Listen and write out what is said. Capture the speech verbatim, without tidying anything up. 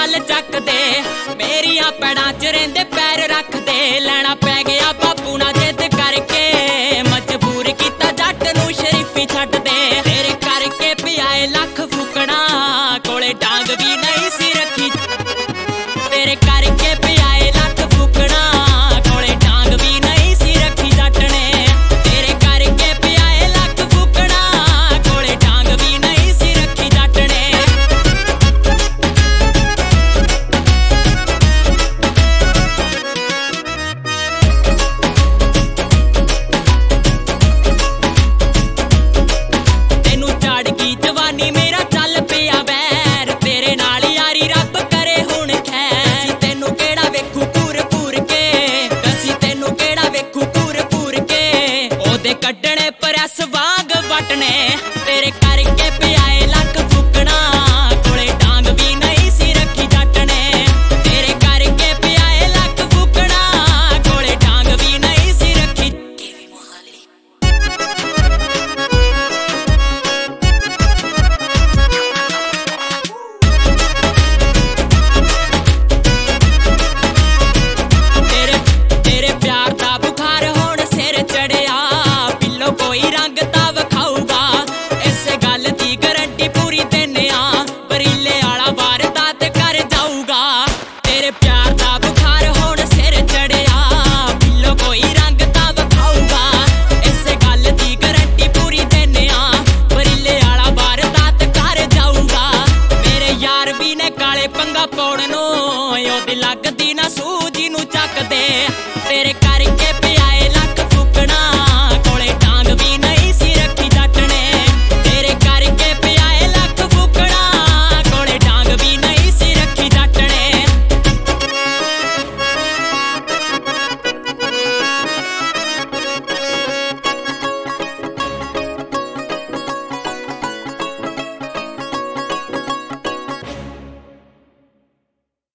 गल चकदे मेरिया पैड़ां च रहिंदे पैर रखदे लैना पै गया बापू ना जिद करके मजबूर कीता जट नूं शरीफी छड्ड दे तेरे करके पियाए लख फुकणा कोले डांग भी नहीं सी रखी तेरे करके पियाए लख फुकणा कोले डांग भी नहीं सी रखी जट ने तेरे करके पियाए लख फुकणा कोले डांग भी नहीं सी रखी जट ने तेनू झाड़ गई जवानी मेरा चल पिया वैर तेरे नाल यारी रब करे हुण खैर तेनू केड़ा वेखू पूर पूर के दसी तेनू केड़ा वेखू पूर पूर के ओदे कड्डणे प्रैस वांग वटने तेरे करके पियाए लख फुकणा कोले डांग भी नहीं सी रखी जट ने तेरे करके पियाए लख फुकणा कोले डांग भी नहीं सी रखी तेरे तेरे प्यार दा बुखार हुण सिर चढ़िया पिल्लो कोई रंग ता विखाऊगा इस गल दी गारंटी पूरी दिन्ने आ परीले आला वारदात कर जाऊगा तेरे प्यार दा बुखार हुण सिर चढ़िया पिल्लो कोई रंग ता विखाऊगा इस गल दी गारंटी पूरी दिन्ने आ परीले आला वारदात कर जाऊगा मेरे यार भी ने काले पंगा पाउण नूं ओदी लगदी ना सूजी नूं चकदे तेरे